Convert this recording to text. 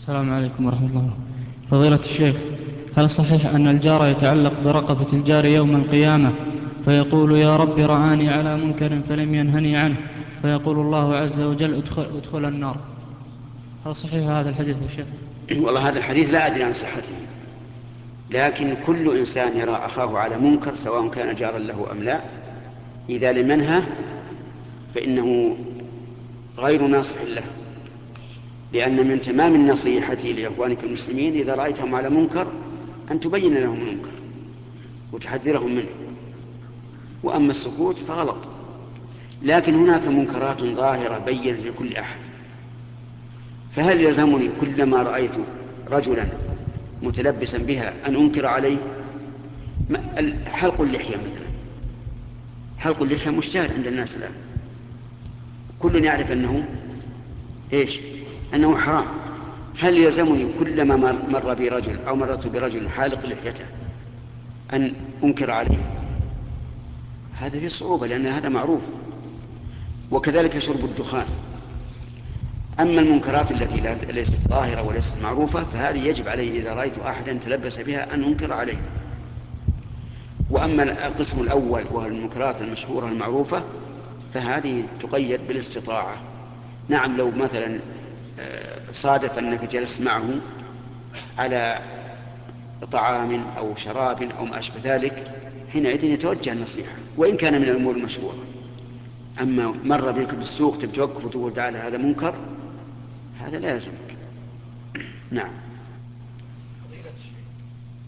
السلام عليكم ورحمة الله وبركاته. فضيلة الشيخ، هل صحيح أن الجار يتعلق برقبة الجار يوم القيامة فيقول يا رب رآني على منكر فلم ينهني عنه، فيقول الله عز وجل ادخل النار؟ هل صحيح هذا الحديث يا شيخ؟ والله هذا الحديث لا أدري عن صحته، لكن كل إنسان يرى أخاه على منكر سواء كان جارا له أم لا، إذا لم ينهه فإنه غير ناصح له، لأن من تمام النصيحة لإخوانك المسلمين إذا رأيتهم على منكر أن تبين لهم المنكر وتحذرهم منه، وأما السكوت فغلط. لكن هناك منكرات ظاهرة بينت لكل أحد، فهل يلزمني كلما رأيت رجلا متلبسا بها أن أنكر عليه؟ حلق اللحية مثلا، حلق اللحية مشتهر عند الناس الآن، كل يعرف أنه إيش؟ أنه حرام. هل يلزمني كلما مر بي رجل أو مررت برجل حالق لحيته أن أنكر عليه؟ هذا فيه صعوبة، لأن هذا معروف. وكذلك شرب الدخان. أما المنكرات التي ليست ظاهرة وليست معروفة فهذه يجب علي إذا رأيت أحدا تلبس بها أن أنكر عليه. وأما القسم الأول وهو المنكرات المشهورة المعروفة فهذه تقيد بالاستطاعة. نعم، لو مثلا صادف أنك جلست معه على طعام أو شراب أو ما أشبه ذلك، حينئذ يتوجه النصيحة وإن كان من الأمور المشهورة. أما مر بك بالسوق تتوقف وتقول تعالى هذا منكر، هذا لا يلزمك. نعم.